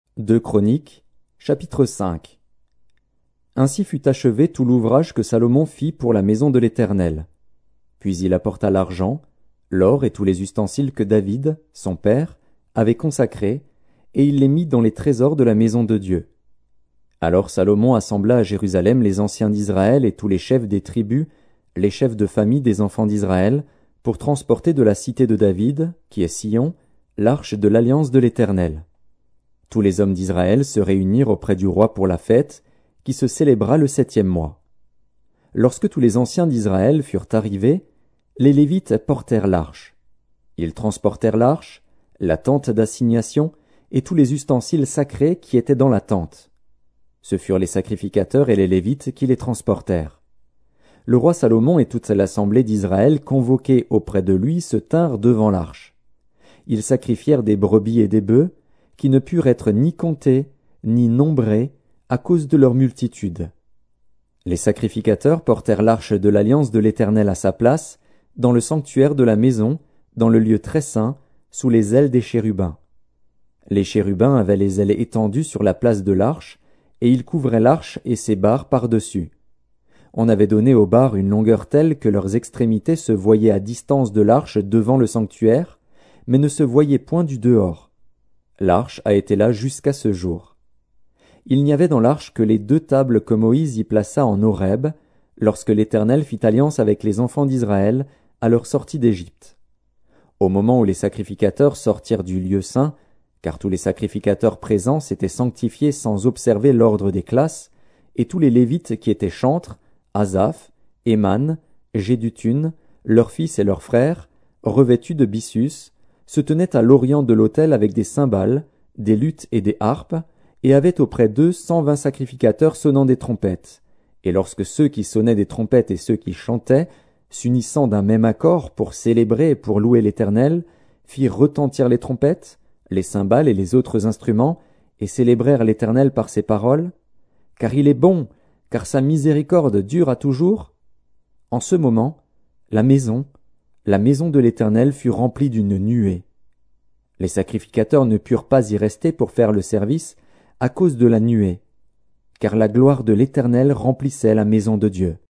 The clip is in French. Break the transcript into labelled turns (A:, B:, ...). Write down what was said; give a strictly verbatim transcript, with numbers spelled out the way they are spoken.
A: deux Chroniques, chapitre cinq. Ainsi fut achevé tout l'ouvrage que Salomon fit pour la maison de l'Éternel. Puis il apporta l'argent, l'or et tous les ustensiles que David, son père, avait consacrés, et il les mit dans les trésors de la maison de Dieu. Alors Salomon assembla à Jérusalem les anciens d'Israël et tous les chefs des tribus, les chefs de famille des enfants d'Israël, pour transporter de la cité de David, qui est Sion, l'arche de l'alliance de l'Éternel. Tous les hommes d'Israël se réunirent auprès du roi pour la fête, qui se célébra le septième mois. Lorsque tous les anciens d'Israël furent arrivés, les Lévites portèrent l'arche. Ils transportèrent l'arche, la tente d'assignation et tous les ustensiles sacrés qui étaient dans la tente. Ce furent les sacrificateurs et les Lévites qui les transportèrent. Le roi Salomon et toute l'assemblée d'Israël convoqués auprès de lui se tinrent devant l'arche. Ils sacrifièrent des brebis et des bœufs, qui ne purent être ni comptés, ni nombrés, à cause de leur multitude. Les sacrificateurs portèrent l'arche de l'alliance de l'Éternel à sa place, dans le sanctuaire de la maison, dans le lieu très saint, sous les ailes des chérubins. Les chérubins avaient les ailes étendues sur la place de l'arche, et ils couvraient l'arche et ses barres par-dessus. On avait donné aux barres une longueur telle que leurs extrémités se voyaient à distance de l'arche devant le sanctuaire, mais ne se voyaient point du dehors. L'arche a été là jusqu'à ce jour. Il n'y avait dans l'arche que les deux tables que Moïse y plaça en Horeb, lorsque l'Éternel fit alliance avec les enfants d'Israël à leur sortie d'Égypte. Au moment où les sacrificateurs sortirent du lieu saint, car tous les sacrificateurs présents s'étaient sanctifiés sans observer l'ordre des classes, et tous les Lévites qui étaient chantres, Asaph, Éman, Jéduthun, leurs fils et leurs frères, revêtus de byssus, se tenaient à l'orient de l'autel avec des cymbales, des luths et des harpes, et avaient auprès d'eux cent vingt sacrificateurs sonnant des trompettes. Et lorsque ceux qui sonnaient des trompettes et ceux qui chantaient, s'unissant d'un même accord pour célébrer et pour louer l'Éternel, firent retentir les trompettes, les cymbales et les autres instruments, et célébrèrent l'Éternel par ces paroles, « Car il est bon, car sa miséricorde dure à toujours », en ce moment, la maison, la maison de l'Éternel fut remplie d'une nuée. Les sacrificateurs ne purent pas y rester pour faire le service à cause de la nuée, car la gloire de l'Éternel remplissait la maison de Dieu.